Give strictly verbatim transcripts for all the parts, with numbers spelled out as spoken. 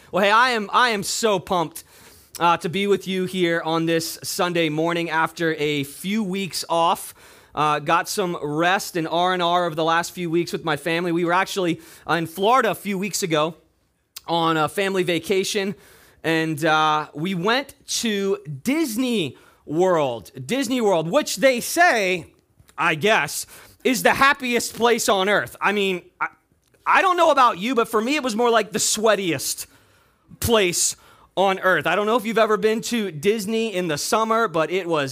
Well, hey, I am I am so pumped uh, to be with you here on this Sunday morning after a few weeks off. Uh, got some rest and R and R over the last few weeks with my family. We were actually uh, in Florida a few weeks ago on a family vacation, and uh, we went to Disney World. Disney World, which they say, I guess, is the happiest place on earth. I mean, I, I don't know about you, but for me, it was more like the sweatiest place on earth. I don't know if you've ever been to Disney in the summer, but it was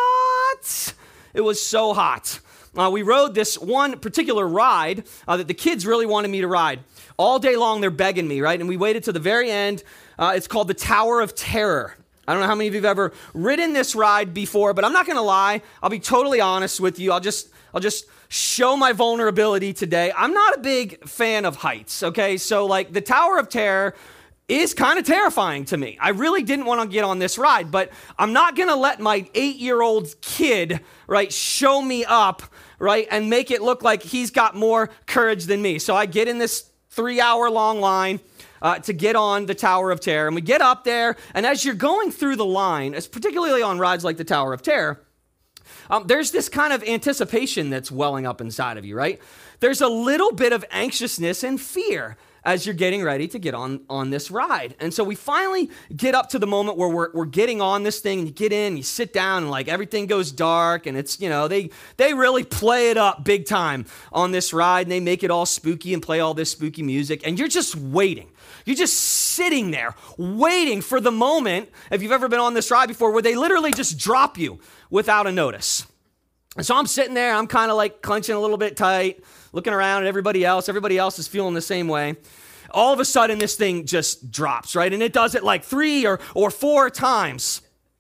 hot. It was so hot. Uh, we rode this one particular ride uh, that the kids really wanted me to ride. All day long, they're begging me, right? And we waited to the very end. Uh, it's called the Tower of Terror. I don't know how many of you have ever ridden this ride before, but I'm not going to lie. I'll be totally honest with you. I'll just, I'll just show my vulnerability today. I'm not a big fan of heights, okay? So, like, the Tower of Terror is kind of terrifying to me. I really didn't want to get on this ride, but I'm not going to let my eight-year-old kid, right, show me up, right, and make it look like he's got more courage than me. So I get in this three-hour-long line uh, to get on the Tower of Terror, and we get up there, and as you're going through the line, as particularly on rides like the Tower of Terror, um, there's this kind of anticipation that's welling up inside of you, right? There's a little bit of anxiousness and fear as you're getting ready to get on, on this ride. And so we finally get up to the moment where we're, we're getting on this thing, and you get in, you sit down, and like everything goes dark, and it's, you know, they, they really play it up big time on this ride, and they make it all spooky and play all this spooky music, and you're just waiting. You're just sitting there waiting for the moment, if you've ever been on this ride before, where they literally just drop you without a notice. And so I'm sitting there, I'm kind of like clenching a little bit tight, looking around at everybody else. Everybody else is feeling the same way. All of a sudden, this thing just drops, right? And it does it like three or, or four times.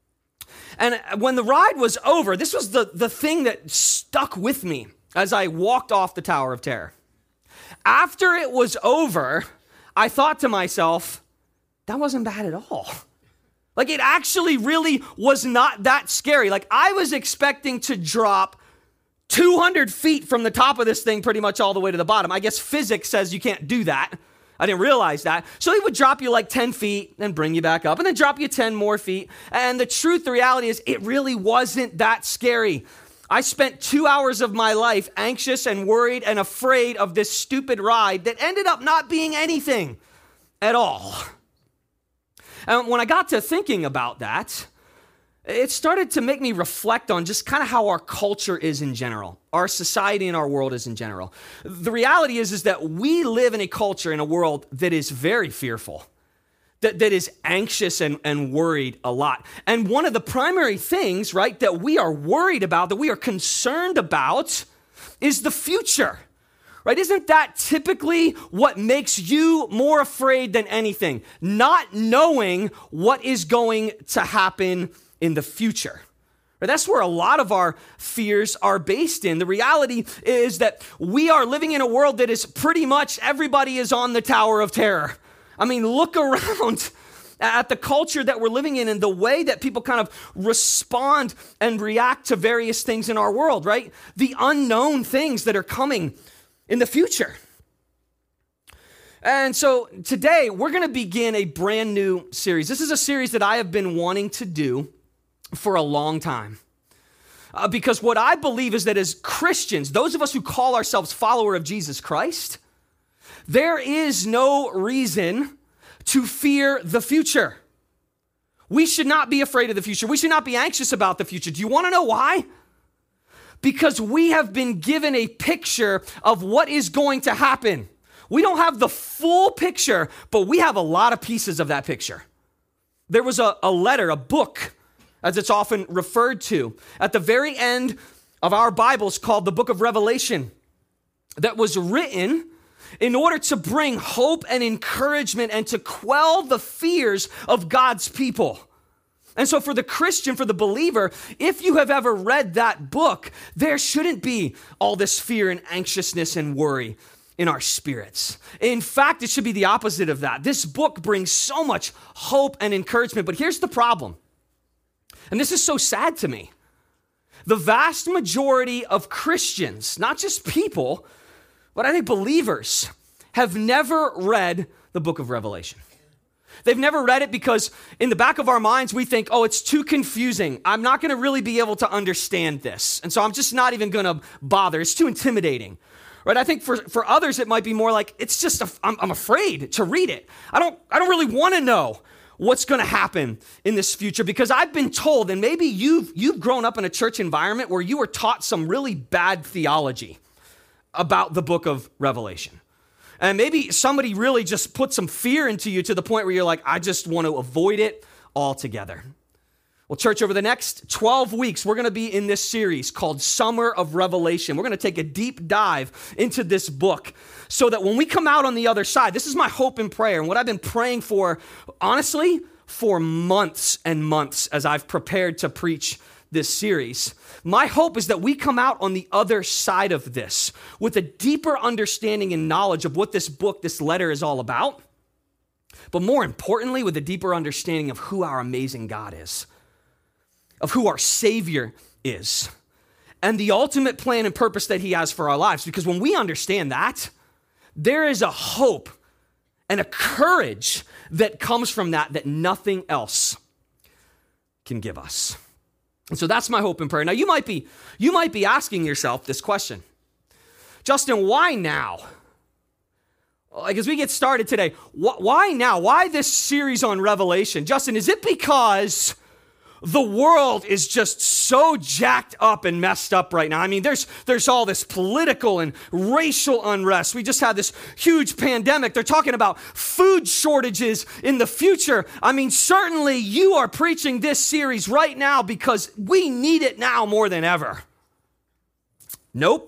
And when the ride was over, this was the, the thing that stuck with me as I walked off the Tower of Terror. After it was over, I thought to myself, that wasn't bad at all. Like, it actually really was not that scary. Like, I was expecting to drop two hundred feet from the top of this thing pretty much all the way to the bottom. I guess physics says you can't do that. I didn't realize that. So he would drop you like ten feet and bring you back up and then drop you ten more feet. And the truth, the reality is it really wasn't that scary. I spent two hours of my life anxious and worried and afraid of this stupid ride that ended up not being anything at all. And when I got to thinking about that, it started to make me reflect on just kind of how our culture is in general, our society and our world is in general. The reality is, is that we live in a culture, in a world that is very fearful, that, that is anxious and, and worried a lot. And one of the primary things, right, that we are worried about, that we are concerned about, is the future. Right? Isn't that typically what makes you more afraid than anything? Not knowing what is going to happen in the future. Right? That's where a lot of our fears are based in. The reality is that we are living in a world that is pretty much everybody is on the Tower of Terror. I mean, look around at the culture that we're living in and the way that people kind of respond and react to various things in our world, right? The unknown things that are coming in the future. And so today we're going to begin a brand new series. This is a series that I have been wanting to do for a long time. Uh, because what I believe is that as Christians, those of us who call ourselves follower of Jesus Christ, there is no reason to fear the future. We should not be afraid of the future. We should not be anxious about the future. Do you want to know why? Because we have been given a picture of what is going to happen. We don't have the full picture, but we have a lot of pieces of that picture. There was a, a letter, a book, as it's often referred to, at the very end of our Bibles called the Book of Revelation, that was written in order to bring hope and encouragement and to quell the fears of God's people. And so for the Christian, for the believer, if you have ever read that book, there shouldn't be all this fear and anxiousness and worry in our spirits. In fact, it should be the opposite of that. This book brings so much hope and encouragement, but here's the problem. And this is so sad to me. The vast majority of Christians, not just people, but I think believers, have never read the book of Revelation. They've never read it because in the back of our minds, we think, oh, it's too confusing. I'm not going to really be able to understand this. And so I'm just not even going to bother. It's too intimidating, right? I think for, for others, it might be more like, it's just, a, I'm, I'm afraid to read it. I don't, I don't really want to know what's going to happen in this future because I've been told, and maybe you've, you've grown up in a church environment where you were taught some really bad theology about the book of Revelation. And maybe somebody really just put some fear into you to the point where you're like, I just want to avoid it altogether. Well, church, over the next twelve weeks, we're going to be in this series called Summer of Revelation. We're going to take a deep dive into this book so that when we come out on the other side, this is my hope and prayer and what I've been praying for, honestly, for months and months as I've prepared to preach this series. My hope is that we come out on the other side of this with a deeper understanding and knowledge of what this book, this letter is all about, but more importantly, with a deeper understanding of who our amazing God is, of who our Savior is, and the ultimate plan and purpose that he has for our lives. Because when we understand that, there is a hope and a courage that comes from that that nothing else can give us. And so that's my hope and prayer. Now you might be, you might be asking yourself this question. Justin, why now? Like as we get started today, wh- why now? Why this series on Revelation? Justin, is it because the world is just so jacked up and messed up right now? I mean, there's there's all this political and racial unrest. We just had this huge pandemic. They're talking about food shortages in the future. I mean, certainly you are preaching this series right now because we need it now more than ever. Nope.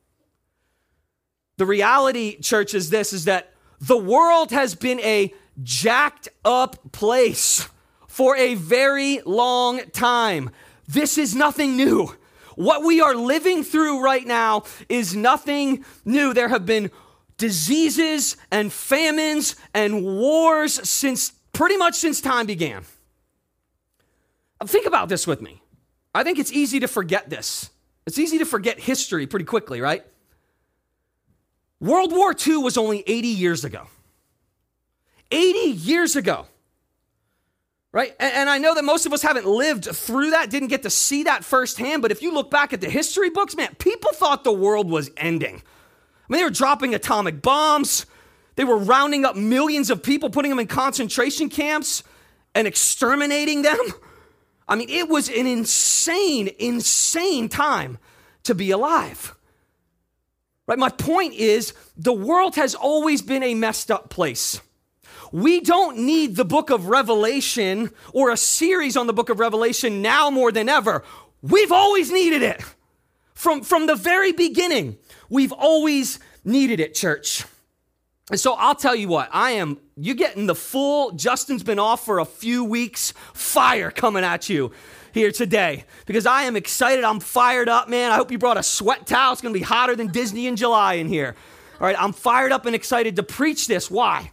The reality, church, is this, is that the world has been a jacked up place for a very long time. This is nothing new. What we are living through right now is nothing new. There have been diseases and famines and wars since pretty much since time began. Think about this with me. I think it's easy to forget this. It's easy to forget history pretty quickly, right? World War Two was only eighty years ago. eighty years ago. Right? And I know that most of us haven't lived through that, didn't get to see that firsthand, but if you look back at the history books, man, people thought the world was ending. I mean, they were dropping atomic bombs. They were rounding up millions of people, putting them in concentration camps and exterminating them. I mean, it was an insane, insane time to be alive. Right? My point is, the world has always been a messed up place. We don't need the book of Revelation or a series on the book of Revelation now more than ever. We've always needed it. From, from the very beginning, we've always needed it, church. And so I'll tell you what, I am, you getting the full, Justin's been off for a few weeks, fire coming at you here today. Because I am excited, I'm fired up, man. I hope you brought a sweat towel. It's going to be hotter than Disney in July in here. All right, I'm fired up and excited to preach this. Why?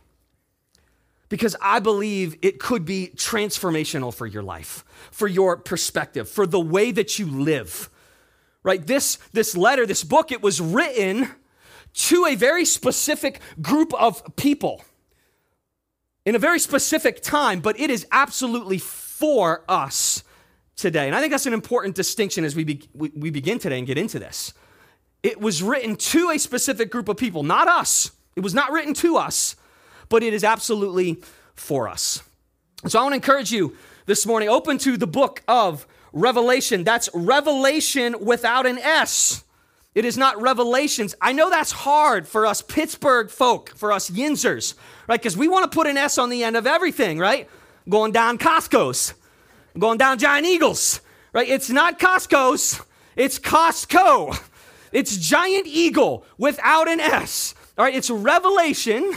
Because I believe it could be transformational for your life, for your perspective, for the way that you live, right? This, this letter, this book, it was written to a very specific group of people in a very specific time, but it is absolutely for us today. And I think that's an important distinction as we, be, we, we begin today and get into this. It was written to a specific group of people, not us. It was not written to us, but it is absolutely for us. So I want to encourage you this morning, open to the book of Revelation. That's Revelation without an S. It is not Revelations. I know that's hard for us Pittsburgh folk, for us Yinzers, right? Because we want to put an S on the end of everything, right? Going down Costco's, going down Giant Eagles, right? It's not Costco's, it's Costco. It's Giant Eagle without an S. All right, it's Revelation.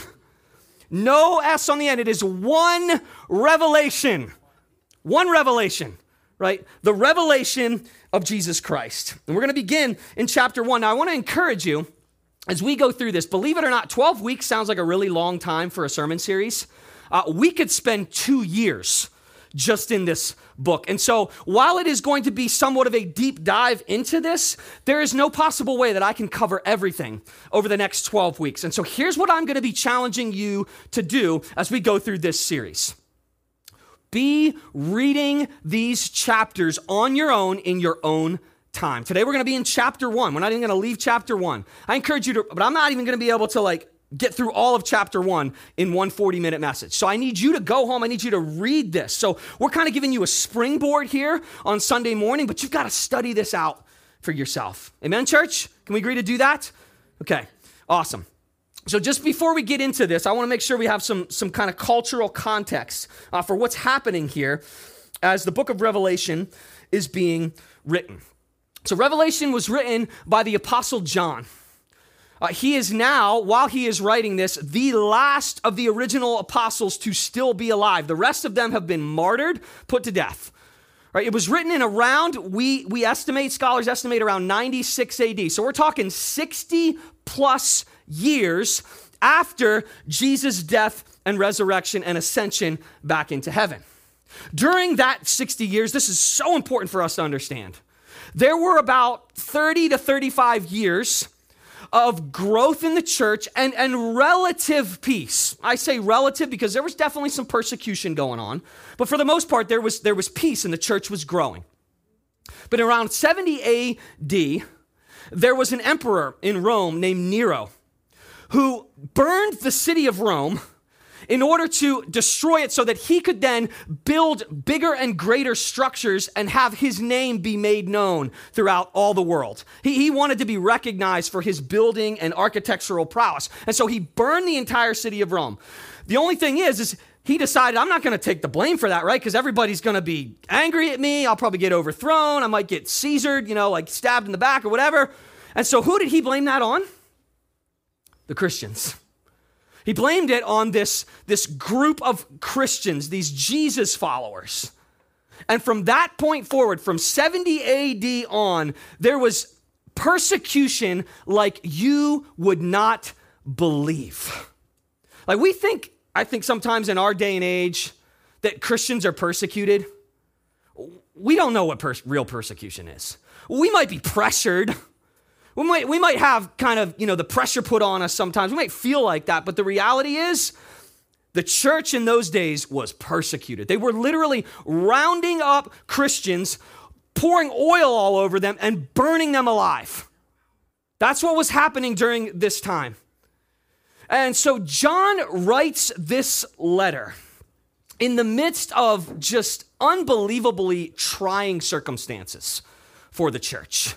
No S on the end. It is one revelation. One revelation, right? The revelation of Jesus Christ. And we're going to begin in chapter one. Now, I want to encourage you as we go through this. Believe it or not, twelve weeks sounds like a really long time for a sermon series. Uh, we could spend two years just in this book. And so while it is going to be somewhat of a deep dive into this, there is no possible way that I can cover everything over the next twelve weeks. And so here's what I'm going to be challenging you to do as we go through this series. Be reading these chapters on your own in your own time. Today we're going to be in chapter one. We're not even going to leave chapter one. I encourage you to, but I'm not even going to be able to like get through all of chapter one in one forty-minute message. So I need you to go home. I need you to read this. So we're kind of giving you a springboard here on Sunday morning, but you've got to study this out for yourself. Amen, church? Can we agree to do that? Okay, awesome. So just before we get into this, I want to make sure we have some, some kind of cultural context uh, for what's happening here as the book of Revelation is being written. So Revelation was written by the Apostle John. Uh, he is now, while he is writing this, the last of the original apostles to still be alive. The rest of them have been martyred, put to death. Right? It was written in around, we, we estimate, scholars estimate around ninety-six A D. So we're talking sixty plus years after Jesus' death and resurrection and ascension back into heaven. During that sixty years, this is so important for us to understand. There were about thirty to thirty-five years of growth in the church and, and relative peace. I say relative because there was definitely some persecution going on, but for the most part, there was, there was peace and the church was growing. But around seventy A D, there was an emperor in Rome named Nero who burned the city of Rome in order to destroy it so that he could then build bigger and greater structures and have his name be made known throughout all the world. He, he wanted to be recognized for his building and architectural prowess. And so he burned the entire city of Rome. The only thing is, is he decided, I'm not going to take the blame for that, right? Because everybody's going to be angry at me. I'll probably get overthrown. I might get Caesared, you know, like stabbed in the back or whatever. And so who did he blame that on? The Christians. He blamed it on this, this group of Christians, these Jesus followers. And from that point forward, from seventy A D on, there was persecution like you would not believe. Like we think, I think sometimes in our day and age that Christians are persecuted. We don't know what pers- real persecution is. We might be pressured. We might, we might have kind of, you know, the pressure put on us sometimes. We might feel like that, but the reality is the church in those days was persecuted. They were literally rounding up Christians, pouring oil all over them and burning them alive. That's what was happening during this time. And so John writes this letter in the midst of just unbelievably trying circumstances for the church.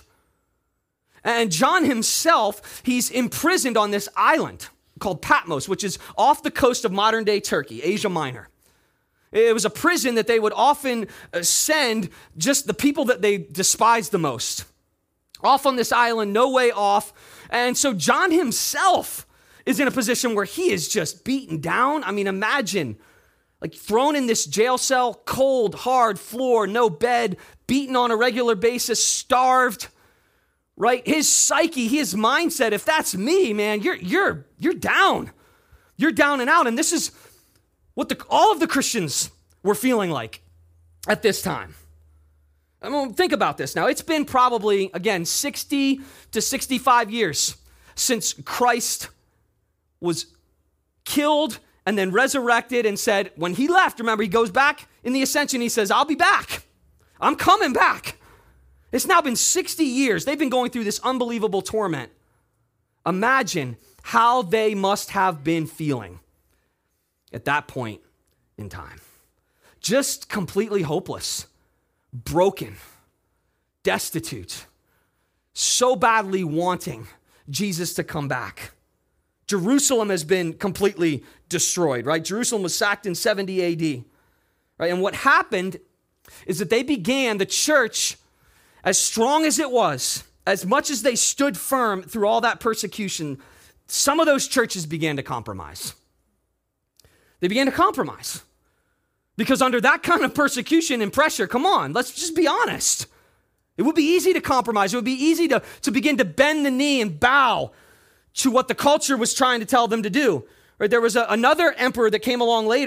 And John himself, he's imprisoned on this island called Patmos, which is off the coast of modern-day Turkey, Asia Minor. It was a prison that they would often send just the people that they despised the most. Off on this island, no way off. And so John himself is in a position where he is just beaten down. I mean, imagine, like thrown in this jail cell, cold, hard floor, no bed, beaten on a regular basis, starved. Right? His psyche, his mindset, if that's me, man, you're you're you're down. You're down and out. And this is what the, all of the Christians were feeling like at this time. I mean, think about this now. It's been probably, again, sixty to sixty-five years since Christ was killed and then resurrected and said, when he left, remember, he goes back in the ascension, he says, I'll be back. I'm coming back. It's now been sixty years. They've been going through this unbelievable torment. Imagine how they must have been feeling at that point in time. Just completely hopeless, broken, destitute, so badly wanting Jesus to come back. Jerusalem has been completely destroyed, right? Jerusalem was sacked in seventy A D, right? And what happened is that they began, the church, as strong as it was, as much as they stood firm through all that persecution, some of those churches began to compromise. They began to compromise. Because under that kind of persecution and pressure, come on, let's just be honest. It would be easy to compromise. It would be easy to, to begin to bend the knee and bow to what the culture was trying to tell them to do. Right? There was a, another emperor that came along later,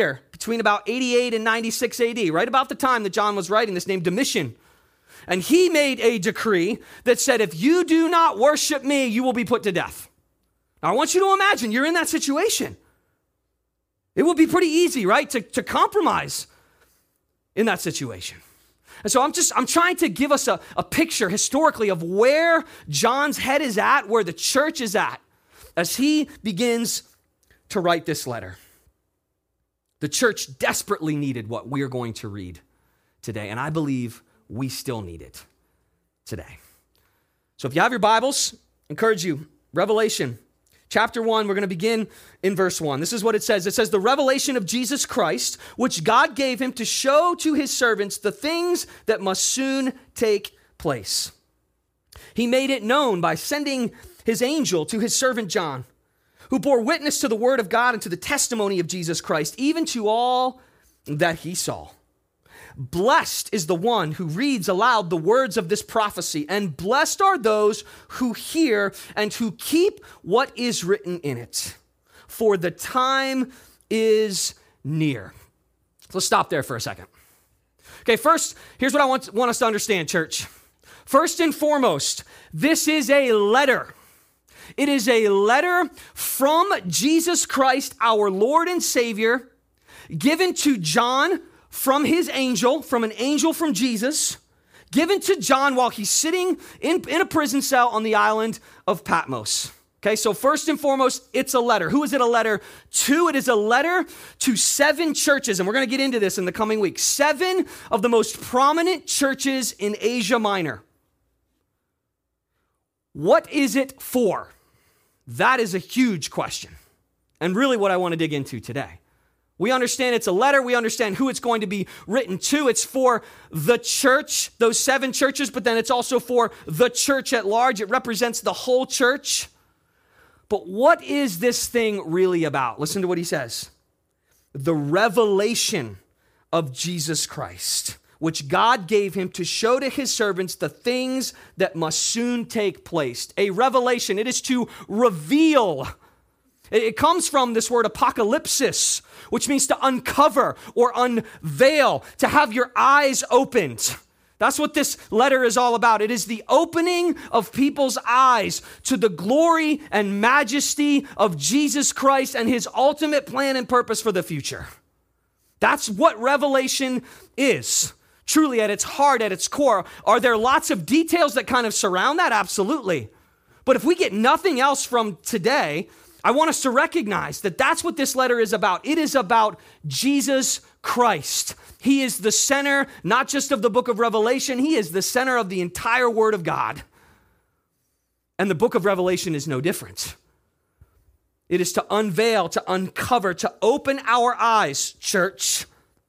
between about eighty-eight and ninety-six A D, right about the time that John was writing this, named Domitian. And he made a decree that said, if you do not worship me, you will be put to death. Now, I want you to imagine you're in that situation. It would be pretty easy, right, to, to compromise in that situation. And so I'm just, I'm trying to give us a, a picture historically of where John's head is at, where the church is at, as he begins to write this letter. The church desperately needed what we're going to read today, and I believe we still need it today. So if you have your Bibles, I encourage you, Revelation chapter one, we're going to begin in verse one. This is what it says. It says, the revelation of Jesus Christ, which God gave him to show to his servants the things that must soon take place. He made it known by sending his angel to his servant John, who bore witness to the word of God and to the testimony of Jesus Christ, even to all that he saw. Blessed is the one who reads aloud the words of this prophecy, and blessed are those who hear and who keep what is written in it, for the time is near. Let's stop there for a second. Okay, first, here's what I want, want us to understand, church. First and foremost, this is a letter. It is a letter from Jesus Christ, our Lord and Savior, given to John from his angel, from an angel from Jesus, given to John while he's sitting in, in a prison cell on the island of Patmos. Okay, so first and foremost, it's a letter. Who is it a letter to? It is a letter to seven churches, and we're going to get into this in the coming weeks. Seven of the most prominent churches in Asia Minor. What is it for? That is a huge question, and really what I want to dig into today. We understand it's a letter. We understand who it's going to be written to. It's for the church, those seven churches, but then it's also for the church at large. It represents the whole church. But what is this thing really about? Listen to what he says. The revelation of Jesus Christ, which God gave him to show to his servants the things that must soon take place. A revelation. It is to reveal. It comes from this word apocalypsis, which means to uncover or unveil, to have your eyes opened. That's what this letter is all about. It is the opening of people's eyes to the glory and majesty of Jesus Christ and his ultimate plan and purpose for the future. That's what revelation is. Truly, at its heart, at its core, are there lots of details that kind of surround that? Absolutely. But if we get nothing else from today, I want us to recognize that that's what this letter is about. It is about Jesus Christ. He is the center, not just of the book of Revelation, he is the center of the entire Word of God. And the book of Revelation is no different. It is to unveil, to uncover, to open our eyes, church.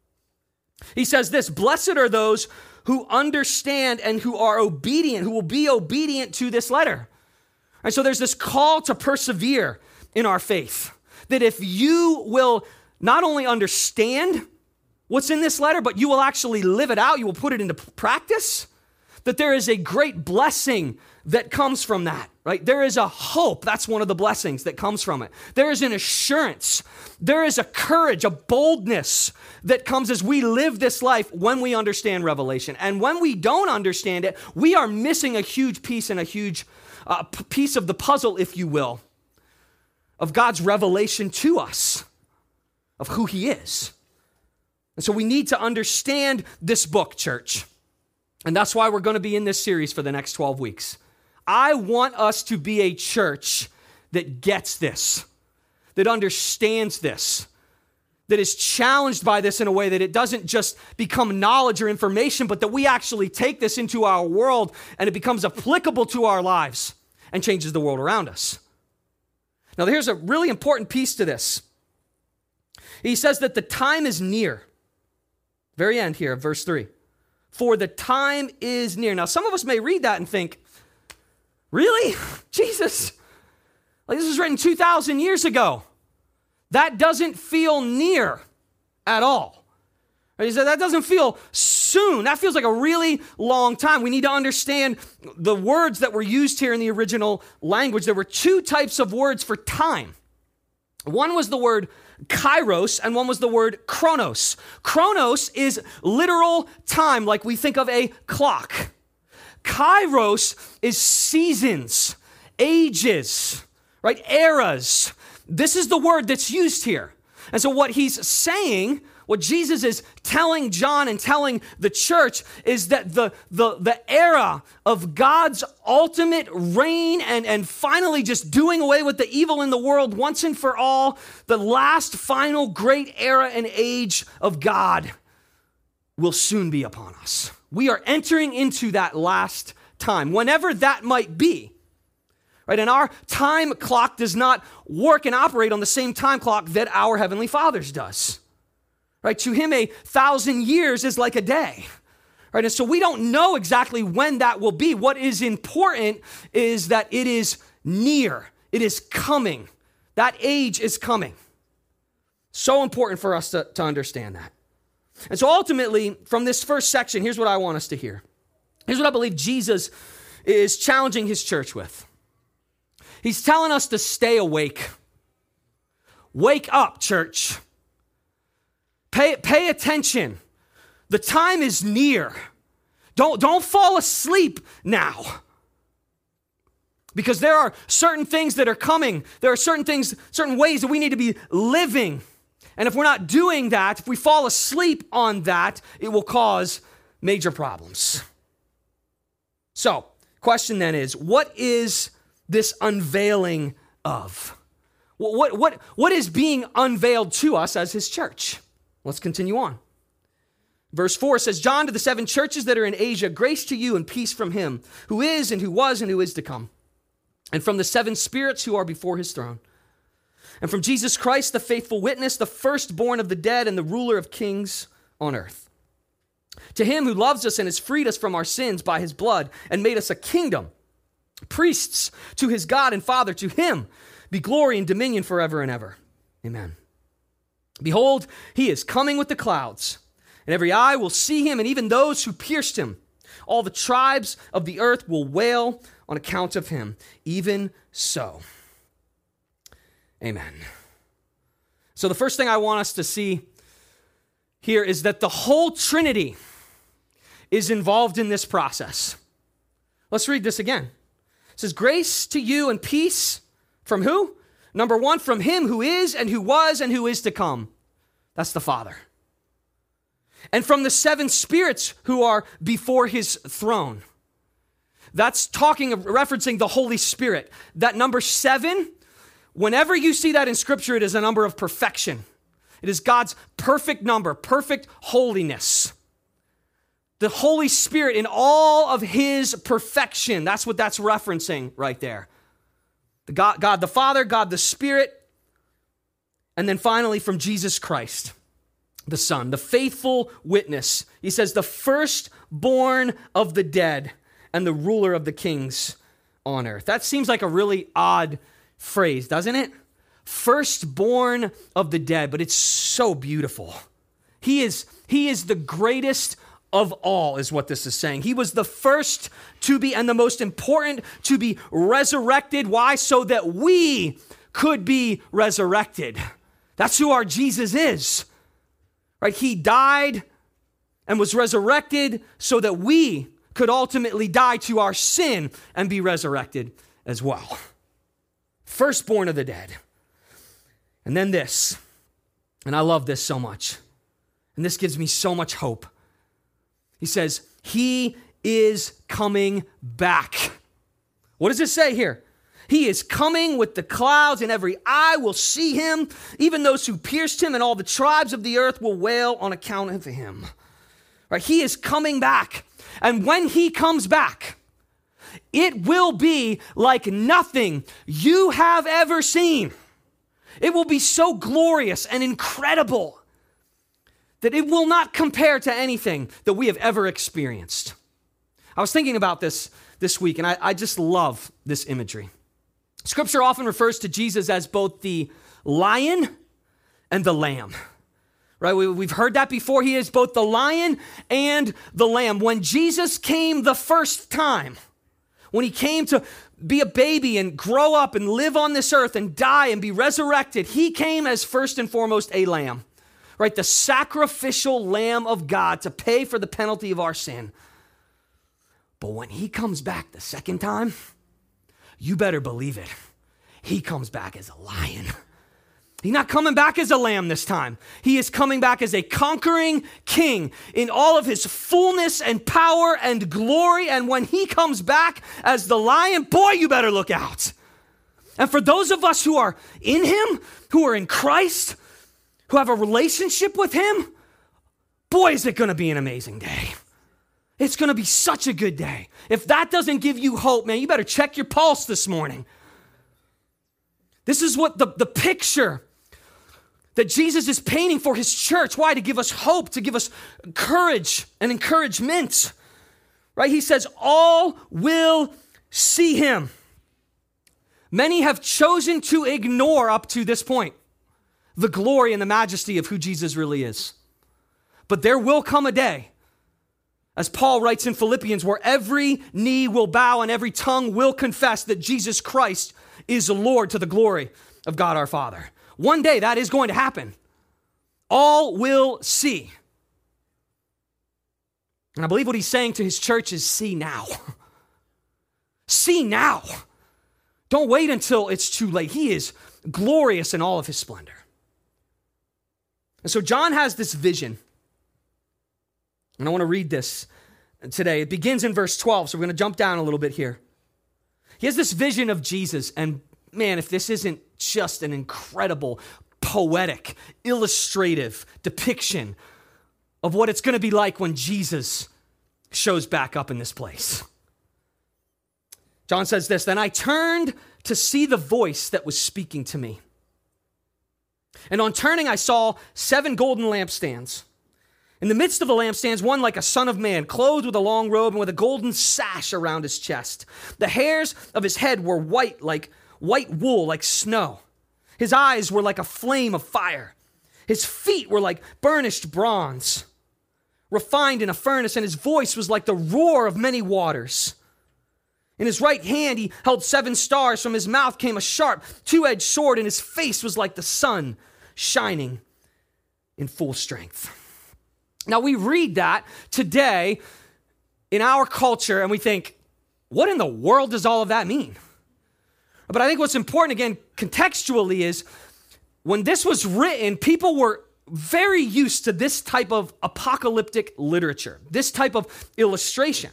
He says this, blessed are those who understand and who are obedient, who will be obedient to this letter. And so there's this call to persevere in our faith, that if you will not only understand what's in this letter, but you will actually live it out, you will put it into practice, that there is a great blessing that comes from that, right? There is a hope. That's one of the blessings that comes from it. There is an assurance. There is a courage, a boldness that comes as we live this life when we understand Revelation. And when we don't understand it, we are missing a huge piece and a huge uh, p- piece of the puzzle, if you will, of God's revelation to us of who he is. And so we need to understand this book, church. And that's why we're going to be in this series for the next twelve weeks. I want us to be a church that gets this, that understands this, that is challenged by this in a way that it doesn't just become knowledge or information, but that we actually take this into our world and it becomes applicable to our lives and changes the world around us. Now, here's a really important piece to this. He says that the time is near. Very end here of verse three. For the time is near. Now, some of us may read that and think, really? Jesus? Like this was written two thousand years ago. That doesn't feel near at all. He said that doesn't feel soon. That feels like a really long time. We need to understand the words that were used here in the original language. There were two types of words for time. One was the word kairos, and one was the word chronos. Chronos is literal time, like we think of a clock. Kairos is seasons, ages, right? Eras. This is the word that's used here. And so what he's saying, what Jesus is telling John and telling the church is that the, the, the era of God's ultimate reign and, and finally just doing away with the evil in the world once and for all, the last final great era and age of God will soon be upon us. We are entering into that last time, whenever that might be. Right? And our time clock does not work and operate on the same time clock that our Heavenly Father's does. Right? To him, a thousand years is like a day. Right? And so we don't know exactly when that will be. What is important is that it is near. It is coming. That age is coming. So important for us to, to understand that. And so ultimately, from this first section, here's what I want us to hear. Here's what I believe Jesus is challenging his church with. He's telling us to stay awake. Wake up, church. Pay, pay attention. The time is near. Don't, don't fall asleep now. Because there are certain things that are coming. There are certain things, certain ways that we need to be living. And if we're not doing that, if we fall asleep on that, it will cause major problems. So, question then is, what is this unveiling of? What, what, what, what is being unveiled to us as his church? Let's continue on. Verse four says, John to the seven churches that are in Asia, grace to you and peace from him, who is and who was and who is to come, and from the seven spirits who are before his throne, and from Jesus Christ, the faithful witness, the firstborn of the dead and the ruler of kings on earth. To him who loves us and has freed us from our sins by his blood and made us a kingdom, priests to his God and Father, to him be glory and dominion forever and ever. Amen. Behold, he is coming with the clouds, and every eye will see him, and even those who pierced him. All the tribes of the earth will wail on account of him. Even so. Amen. So the first thing I want us to see here is that the whole Trinity is involved in this process. Let's read this again. It says, grace to you and peace from who? Number one, from him who is and who was and who is to come. That's the Father. And from the seven spirits who are before his throne. That's talking of referencing the Holy Spirit. That number seven, whenever you see that in Scripture, it is a number of perfection. It is God's perfect number, perfect holiness. The Holy Spirit in all of his perfection. That's what that's referencing right there. The God, God the Father, God the Spirit, and then finally from Jesus Christ, the Son, the faithful witness. He says, the firstborn of the dead and the ruler of the kings on earth. That seems like a really odd phrase, doesn't it? Firstborn of the dead, but it's so beautiful. He is, he is the greatest of all, is what this is saying. He was the first to be, and the most important to be resurrected. Why? So that we could be resurrected. That's who our Jesus is. Right? He died and was resurrected so that we could ultimately die to our sin and be resurrected as well. Firstborn of the dead. And then this, and I love this so much, and this gives me so much hope. He says, he is coming back. What does it say here? He is coming with the clouds, and every eye will see him. Even those who pierced him, and all the tribes of the earth will wail on account of him. Right? He is coming back. And when he comes back, it will be like nothing you have ever seen. It will be so glorious and incredible that it will not compare to anything that we have ever experienced. I was thinking about this this week, and I, I just love this imagery. Scripture often refers to Jesus as both the lion and the lamb. Right? We, we've heard that before. He is both the lion and the lamb. When Jesus came the first time, when he came to be a baby and grow up and live on this earth and die and be resurrected, he came as first and foremost a lamb, right? The sacrificial Lamb of God to pay for the penalty of our sin. But when he comes back the second time, you better believe it. He comes back as a lion. He's not coming back as a lamb this time. He is coming back as a conquering king in all of his fullness and power and glory. And when he comes back as the lion, boy, you better look out. And for those of us who are in him, who are in Christ, who have a relationship with him, boy, is it going to be an amazing day. It's going to be such a good day. If that doesn't give you hope, man, you better check your pulse this morning. This is what the, the picture that Jesus is painting for his church. Why? To give us hope, to give us courage and encouragement. Right? He says, all will see him. Many have chosen to ignore up to this point the glory and the majesty of who Jesus really is. But there will come a day, as Paul writes in Philippians, where every knee will bow and every tongue will confess that Jesus Christ is Lord, to the glory of God our Father. One day that is going to happen. All will see. And I believe what he's saying to his church is see now. See now. Don't wait until it's too late. He is glorious in all of his splendor. And so John has this vision. And I want to read this today. It begins in verse twelve, so we're going to jump down a little bit here. He has this vision of Jesus, and man, if this isn't just an incredible, poetic, illustrative depiction of what it's going to be like when Jesus shows back up in this place. John says this, then I turned to see the voice that was speaking to me. And on turning, I saw seven golden lampstands. In the midst of the lampstands, one like a son of man, clothed with a long robe and with a golden sash around his chest. The hairs of his head were white like white wool, like snow. His eyes were like a flame of fire. His feet were like burnished bronze, refined in a furnace, and his voice was like the roar of many waters. In his right hand, he held seven stars. From his mouth came a sharp, two-edged sword, and his face was like the sun shining in full strength. Now, we read that today in our culture, and we think, what in the world does all of that mean? But I think what's important, again, contextually, is when this was written, people were very used to this type of apocalyptic literature, this type of illustration.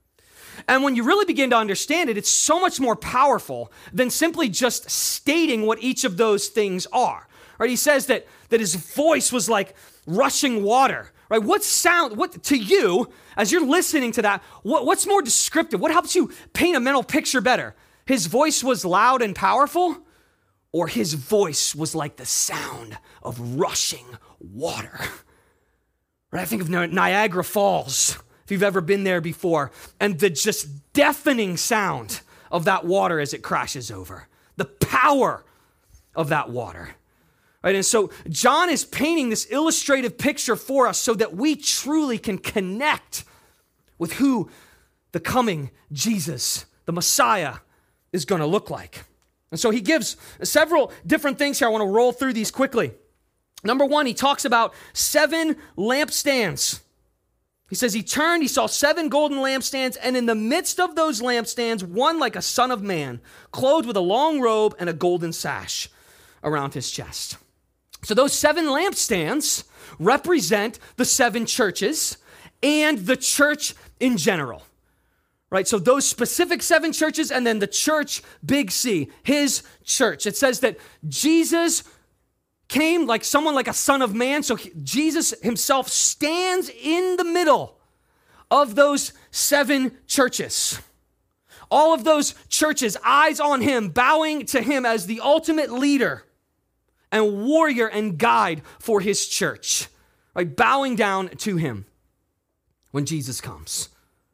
And when you really begin to understand it, it's so much more powerful than simply just stating what each of those things are. Right? He says that, that his voice was like rushing water. Right? What sound, what to you, as you're listening to that, what, what's more descriptive? What helps you paint a mental picture better? His voice was loud and powerful, or his voice was like the sound of rushing water? Right? I think of Niagara Falls, if you've ever been there before, and the just deafening sound of that water as it crashes over. The power of that water. Right? And so John is painting this illustrative picture for us so that we truly can connect with who the coming Jesus, the Messiah, is going to look like. And so he gives several different things here. I want to roll through these quickly. Number one, he talks about seven lampstands. He says he turned, he saw seven golden lampstands, and in the midst of those lampstands, one like a son of man, clothed with a long robe and a golden sash around his chest. So those seven lampstands represent the seven churches and the church in general. Right? So those specific seven churches and then the church, big C, his church. It says that Jesus came like someone like a son of man. So he, Jesus himself stands in the middle of those seven churches. All of those churches, eyes on him, bowing to him as the ultimate leader and warrior and guide for his church. Right? Bowing down to him when Jesus comes.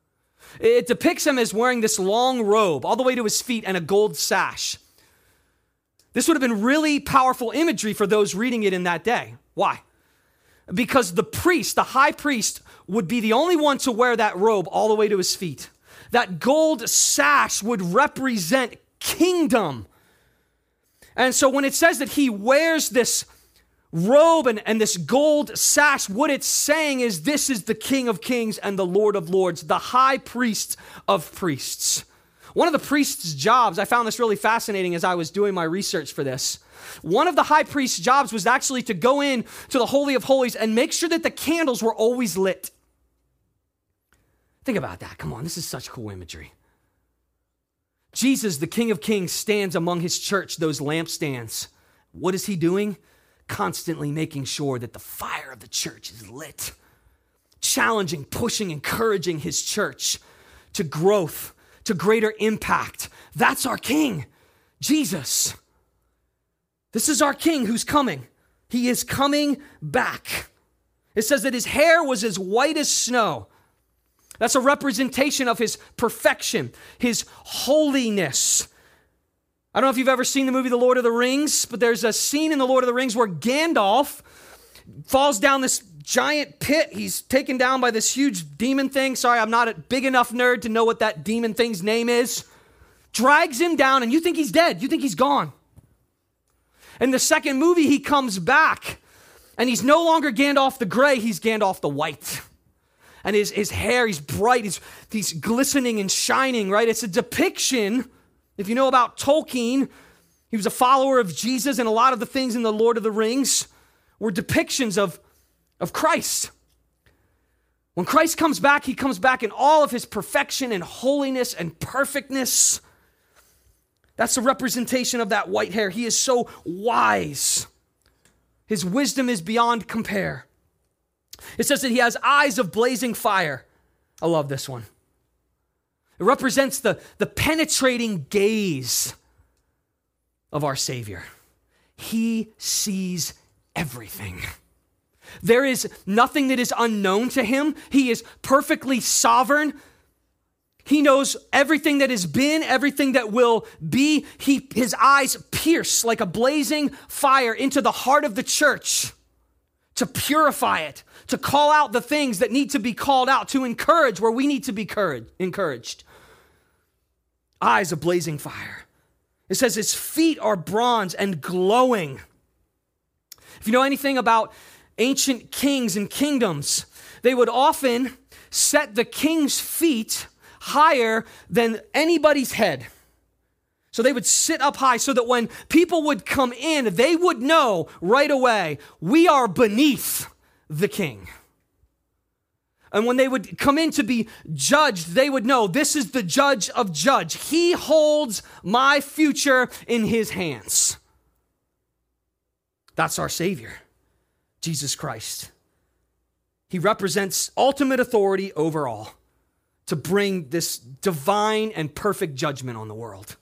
It depicts him as wearing this long robe all the way to his feet and a gold sash. This would have been really powerful imagery for those reading it in that day. Why? Because the priest, the high priest, would be the only one to wear that robe all the way to his feet. that gold sash would represent kingdom. And so when it says that he wears this robe and, and this gold sash, what it's saying is this is the King of Kings and the Lord of Lords, the high priest of priests. One of the priest's jobs, I found this really fascinating as I was doing my research for this. One of the high priest's jobs was actually to go in to the Holy of Holies and make sure that the candles were always lit. Think about that. Come on, this is such cool imagery. Jesus, the King of Kings, stands among his church, those lampstands. What is he doing? Constantly making sure that the fire of the church is lit. Challenging, pushing, encouraging his church to growth, to greater impact. That's our King, Jesus. This is our King who's coming. He is coming back. It says that his hair was as white as snow. That's a representation of his perfection, his holiness. I don't know if you've ever seen the movie The Lord of the Rings, but there's a scene in The Lord of the Rings where Gandalf falls down this giant pit. He's taken down by this huge demon thing. Sorry, I'm not a big enough nerd to know what that demon thing's name is. Drags him down, and you think he's dead. You think he's gone. In the second movie, he comes back, and he's no longer Gandalf the Gray. He's Gandalf the White. And his, his hair, he's bright, he's, he's glistening and shining, right? It's a depiction. If you know about Tolkien, he was a follower of Jesus, and a lot of the things in The Lord of the Rings were depictions of, of Christ. When Christ comes back, he comes back in all of his perfection and holiness and perfectness. That's a representation of that white hair. He is so wise. His wisdom is beyond compare. It says that he has eyes of blazing fire. I love this one. It represents the, the penetrating gaze of our Savior. He sees everything. There is nothing that is unknown to him. He is perfectly sovereign. He knows everything that has been, everything that will be. He, his eyes pierce like a blazing fire into the heart of the church to purify it, to call out the things that need to be called out, to encourage where we need to be encouraged. Eyes of blazing fire. It says his feet are bronze and glowing. If you know anything about ancient kings and kingdoms, they would often set the king's feet higher than anybody's head. So they would sit up high so that when people would come in, they would know right away, we are beneath the king. And when they would come in to be judged, they would know this is the judge of judge. He holds my future in his hands. That's our Savior, Jesus Christ. He represents ultimate authority over all to bring this divine and perfect judgment on the world.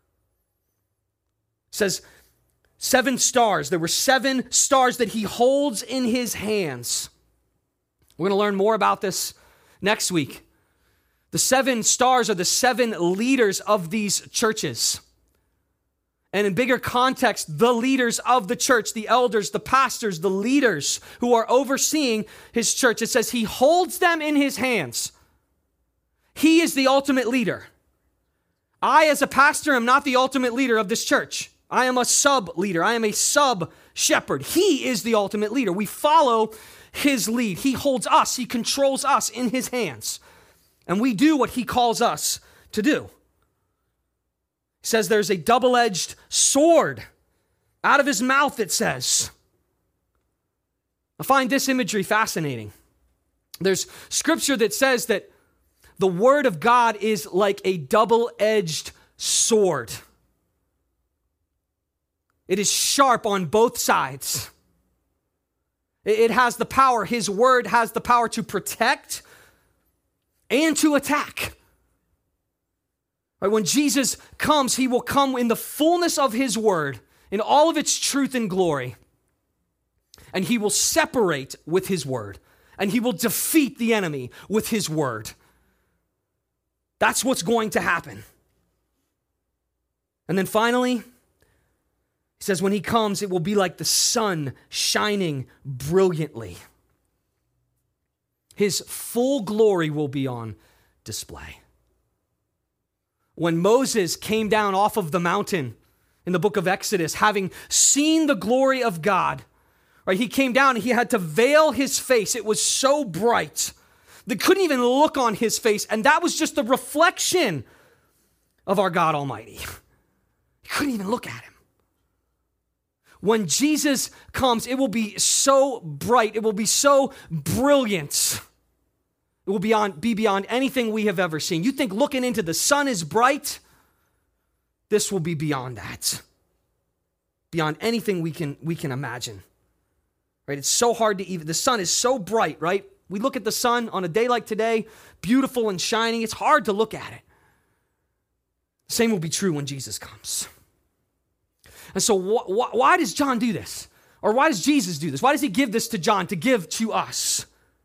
It says seven stars. There were seven stars that he holds in his hands. We're going to learn more about this next week. The seven stars are the seven leaders of these churches. And in bigger context, the leaders of the church, the elders, the pastors, the leaders who are overseeing his church. It says he holds them in his hands. He is the ultimate leader. I, as a pastor, am not the ultimate leader of this church. I am a sub-leader. I am a sub-shepherd. He is the ultimate leader. We follow his lead. He holds us. He controls us in his hands. And we do what he calls us to do. He says there's a double-edged sword out of his mouth, it says. I find this imagery fascinating. There's scripture that says that the word of God is like a double-edged sword. It is sharp on both sides. It has the power, his word has the power to protect and to attack. Right, when Jesus comes, he will come in the fullness of his word, in all of its truth and glory. And he will separate with his word. And he will defeat the enemy with his word. That's what's going to happen. And then finally, he says when he comes, it will be like the sun shining brilliantly. His full glory will be on display. when Moses came down off of the mountain in the book of Exodus, having seen the glory of God, right? He came down and he had to veil his face. It was so bright. They couldn't even look on his face. And that was just a reflection of our God Almighty. You couldn't even look at him. When Jesus comes, it will be so bright. It will be so brilliant. It will be, on, be beyond anything we have ever seen. You think looking into the sun is bright? This will be beyond that. Beyond anything we can, we can imagine. Right? It's so hard to even, the sun is so bright, right? We look at the sun on a day like today, beautiful and shining. It's hard to look at it. The same will be true when Jesus comes. And so wh- wh- why does John do this? Or why does Jesus do this? Why does he give this to John to give to us?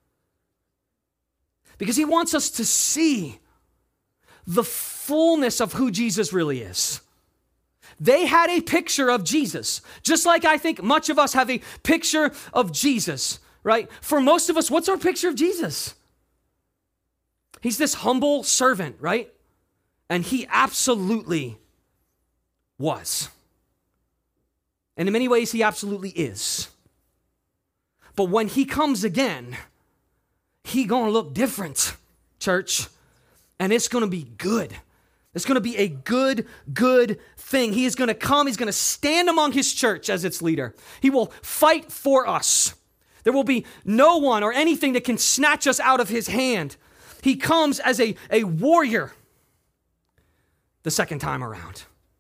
Because he wants us to see the fullness of who Jesus really is. They had a picture of Jesus, just like I think much of us have a picture of Jesus, right? For most of us, what's our picture of Jesus? He's this humble servant, right? And he absolutely was. And in many ways, he absolutely is. But when he comes again, he gonna look different, church. And it's gonna be good. It's going to be a good, good thing. He is going to come. He's going to stand among his church as its leader. He will fight for us. There will be no one or anything that can snatch us out of his hand. He comes as a, a warrior the second time around.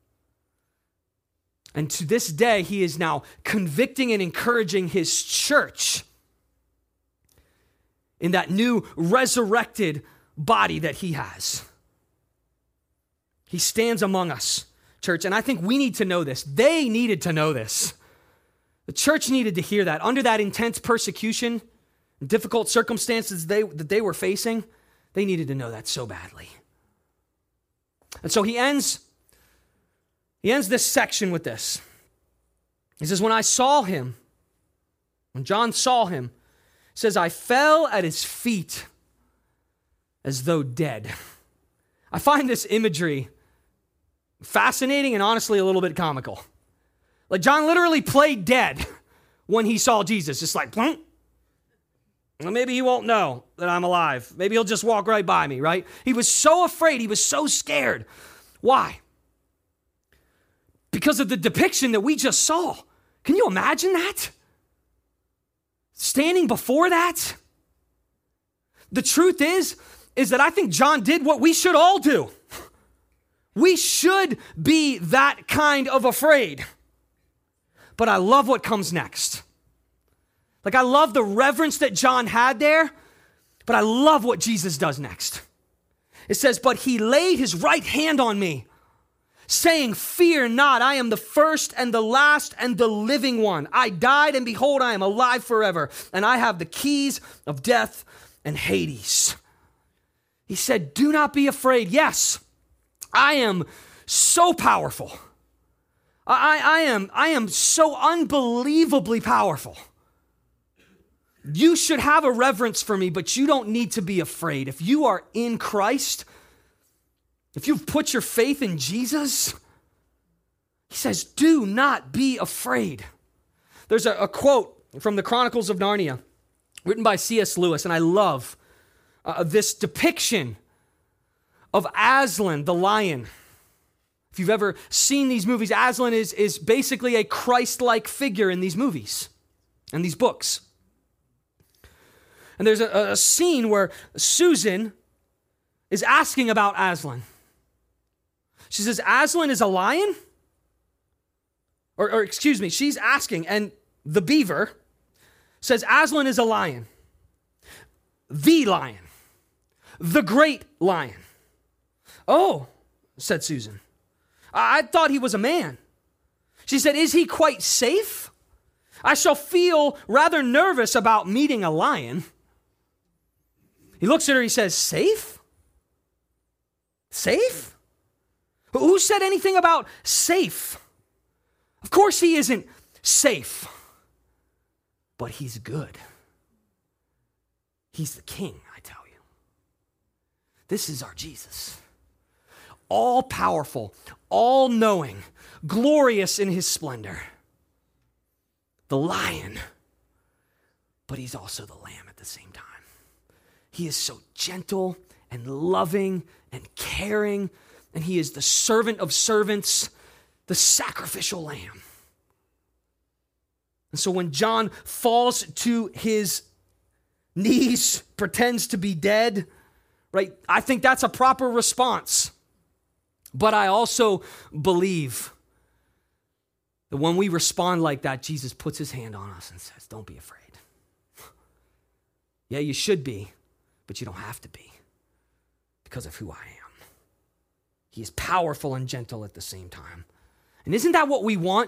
And to this day, he is now convicting and encouraging his church in that new resurrected body that he has. He stands among us, church, and I think we need to know this. They needed to know this. The church needed to hear that. Under that intense persecution, difficult circumstances they, that they were facing, they needed to know that so badly. And so he ends, he ends this section with this. He says, when I saw him, when John saw him, he says, I fell at his feet as though dead. I find this imagery fascinating and honestly a little bit comical. Like John literally played dead when he saw Jesus. Just like, well, maybe he won't know that I'm alive. Maybe he'll just walk right by me, right? He was so afraid. He was so scared. Why? Because of the depiction that we just saw. Can you imagine that? Standing before that? The truth is, is that I think John did what we should all do. We should be that kind of afraid. But I love what comes next. Like I love the reverence that John had there, but I love what Jesus does next. It says, but he laid his right hand on me, saying, fear not, I am the first and the last and the living one. I died, and behold, I am alive forever, and I have the keys of death and Hades. He said, do not be afraid. Yes, I am so powerful. I, I, am, I am so unbelievably powerful. You should have a reverence for me, but you don't need to be afraid. If you are in Christ, if you've put your faith in Jesus, he says, do not be afraid. There's a, a quote from the Chronicles of Narnia written by C S Lewis, and I love uh, this depiction of Aslan, the lion. If you've ever seen these movies, Aslan is, is basically a Christ-like figure in these movies and these books. And there's a, a scene where Susan is asking about Aslan. She says, Aslan is a lion? Or, or excuse me, she's asking, and the beaver says Aslan is a lion. The lion. The great lion. Oh, said Susan. I, I thought he was a man. She said, is he quite safe? I shall feel rather nervous about meeting a lion. He looks at her, he says, safe? Safe? Who said anything about safe? Of course he isn't safe, but he's good. He's the king, I tell you. This is our Jesus. all-powerful, all-knowing, glorious in his splendor. The lion, but he's also the lamb at the same time. He is so gentle and loving and caring, and he is the servant of servants, the sacrificial lamb. And so when John falls to his knees, pretends to be dead, right, I think that's a proper response. But I also believe that when we respond like that, Jesus puts his hand on us and says, don't be afraid. Yeah, you should be, but you don't have to be because of who I am. He is powerful and gentle at the same time. And isn't that what we want?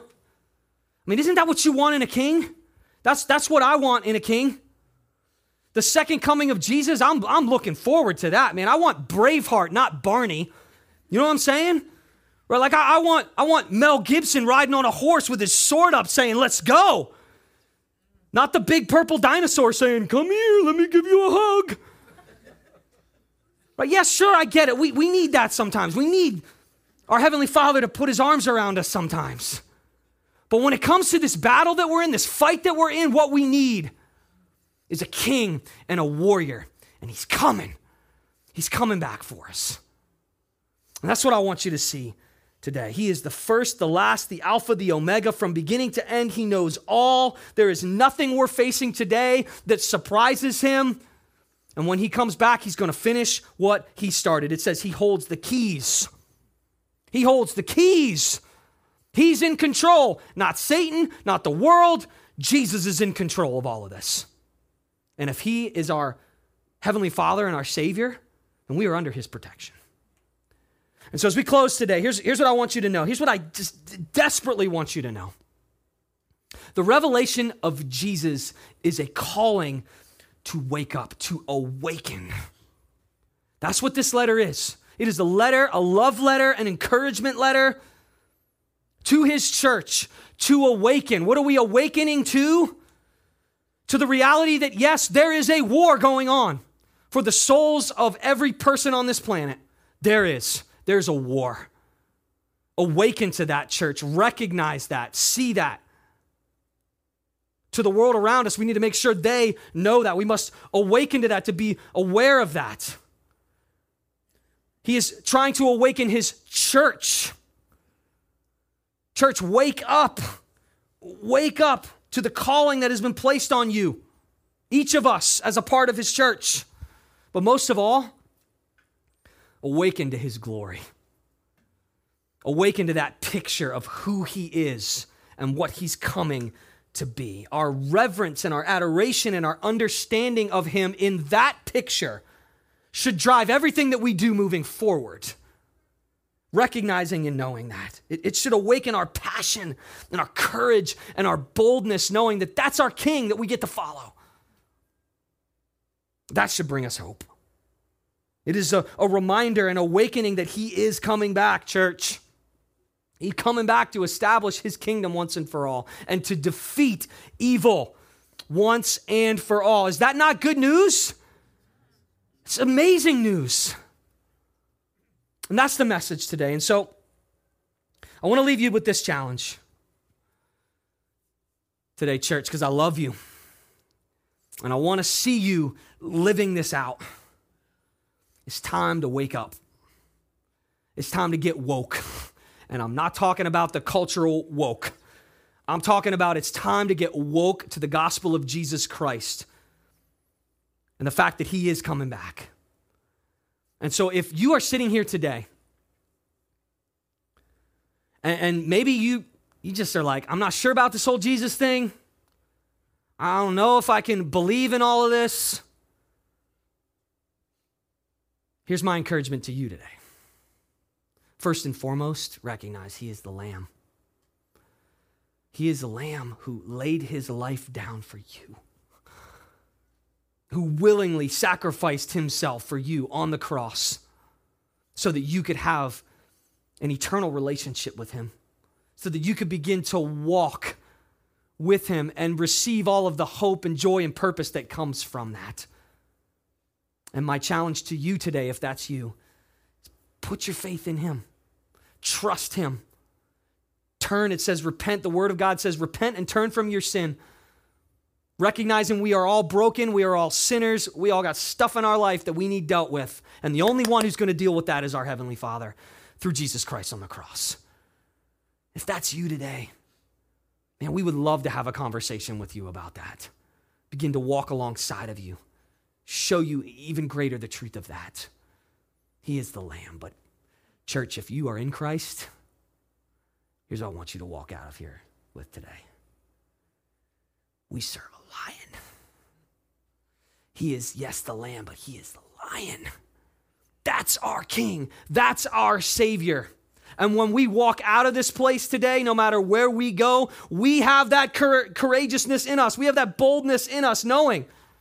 I mean, isn't that what you want in a king? That's, that's what I want in a king. The second coming of Jesus, I'm, I'm looking forward to that, man. I want Braveheart, not Barney. You know what I'm saying? Right? Like I, I want, I want Mel Gibson riding on a horse with his sword up saying, let's go. Not the big purple dinosaur saying, come here, let me give you a hug. Right? Yeah, sure, I get it. We, we need that sometimes. We need our Heavenly Father to put his arms around us sometimes. But when it comes to this battle that we're in, this fight that we're in, what we need is a king and a warrior. And he's coming. He's coming back for us. And that's what I want you to see today. He is the first, the last, the Alpha, the Omega. From beginning to end, he knows all. There is nothing we're facing today that surprises him. And when he comes back, he's going to finish what he started. It says he holds the keys. He holds the keys. He's in control. Not Satan, not the world. Jesus is in control of all of this. And if he is our Heavenly Father and our Savior, then we are under his protection. And so as we close today, here's, here's what I want you to know. Here's what I just desperately want you to know. The revelation of Jesus is a calling to wake up, to awaken. That's what this letter is. It is a letter, a love letter, an encouragement letter to his church, to awaken. What are we awakening to? To the reality that, yes, there is a war going on for the souls of every person on this planet. There is. There's a war. Awaken to that, church. Recognize that. See that. To the world around us, we need to make sure they know that. We must awaken to that, to be aware of that. He is trying to awaken his church. Church, wake up. Wake up to the calling that has been placed on you. Each of us as a part of his church. But most of all, awaken to his glory. Awaken to that picture of who he is and what he's coming to be. Our reverence and our adoration and our understanding of him in that picture should drive everything that we do moving forward. Recognizing and knowing that. It, it should awaken our passion and our courage and our boldness, knowing that that's our king that we get to follow. That should bring us hope. It is a, a reminder and awakening that he is coming back, church. He's coming back to establish his kingdom once and for all and to defeat evil once and for all. Is that not good news? It's amazing news. And that's the message today. And so I want to leave you with this challenge today, church, because I love you. And I want to see you living this out. It's time to wake up. It's time to get woke. And I'm not talking about the cultural woke. I'm talking about it's time to get woke to the gospel of Jesus Christ and the fact that he is coming back. And so if you are sitting here today and, and maybe you, you just are like, I'm not sure about this whole Jesus thing. I don't know if I can believe in all of this. Here's my encouragement to you today. First and foremost, recognize he is the Lamb. He is the Lamb who laid his life down for you, who willingly sacrificed himself for you on the cross so that you could have an eternal relationship with him, so that you could begin to walk with him and receive all of the hope and joy and purpose that comes from that. And my challenge to you today, if that's you, Put your faith in him. Trust him. Turn, it says repent. The word of God says repent and turn from your sin. Recognizing we are all broken, we are all sinners, we all got stuff in our life that we need dealt with. And the only one who's going to deal with that is our Heavenly Father through Jesus Christ on the cross. If that's you today, man, we would love to have a conversation with you about that. Begin to walk alongside of you. Show you even greater the truth of that. He is the Lamb. But church, if you are in Christ, here's what I want you to walk out of here with today. We serve a lion. He is, yes, the Lamb, but he is the Lion. That's our King. That's our Savior. And when we walk out of this place today, no matter where we go, we have that cour- courageousness in us. We have that boldness in us, knowing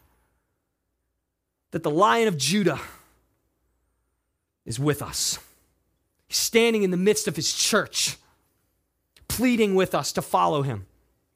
that the Lion of Judah is with us. He's standing in the midst of his church, pleading with us to follow him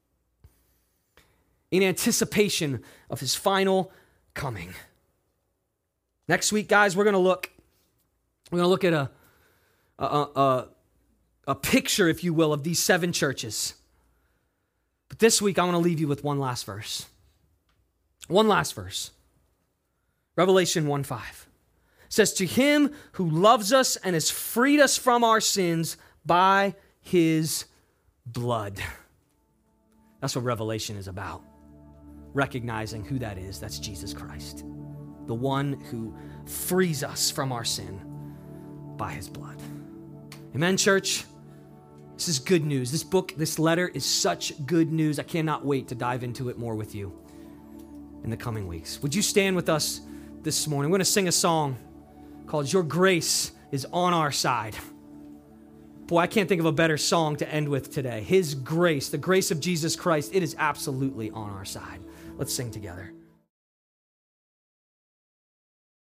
in anticipation of his final coming. Next week, guys, we're going to look, we're going to look at a, a, a, a picture, if you will, of these seven churches. But this week, I want to leave you with one last verse. One last verse. Revelation one five says, to him who loves us and has freed us from our sins by his blood. That's what Revelation is about. Recognizing who that is. That's Jesus Christ, the one who frees us from our sin by his blood. Amen, church? This is good news. This book, this letter is such good news. I cannot wait to dive into it more with you in the coming weeks. Would you stand with us this morning? We're going to sing a song called Your Grace is on Our Side. Boy, I can't think of a better song to end with today. His grace, the grace of Jesus Christ, it is absolutely on our side. Let's sing together.